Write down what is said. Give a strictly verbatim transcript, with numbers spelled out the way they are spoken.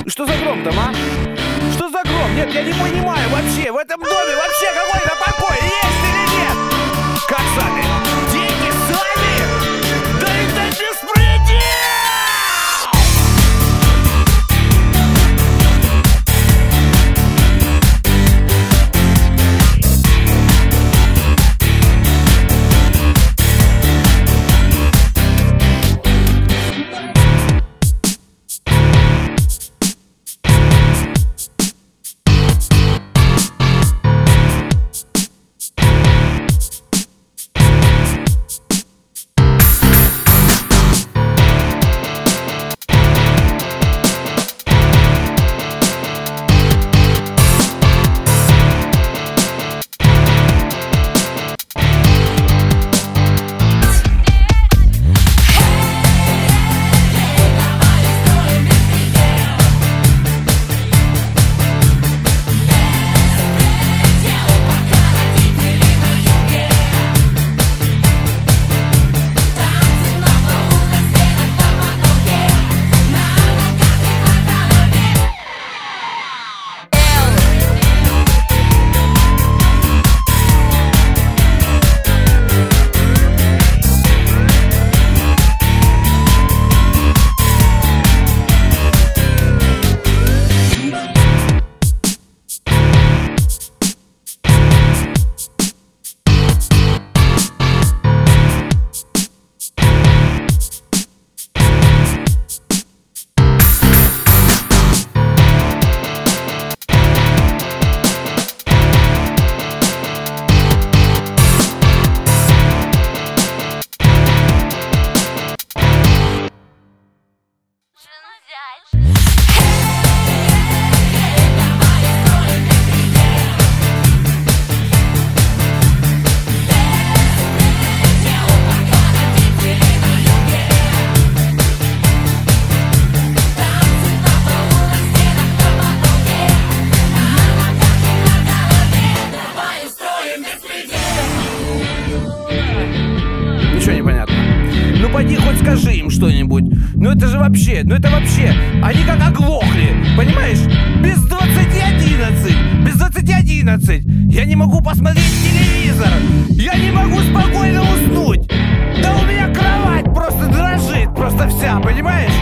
Что за гром там, а? Что за гром? Нет, я не понимаю вообще. В этом доме вообще какой-то покой есть или нет? Как сами? Деньги сами? Да это беспредел! Ничего не понятно. Ну поди хоть скажи им что-нибудь. Ну это же вообще, ну это вообще. Они как оглохли, понимаешь? Без двадцати одиннадцать. Без двадцати одиннадцать. Я не могу посмотреть телевизор. Я не могу спокойно уснуть. Да у меня кровать просто дрожит, просто вся, понимаешь?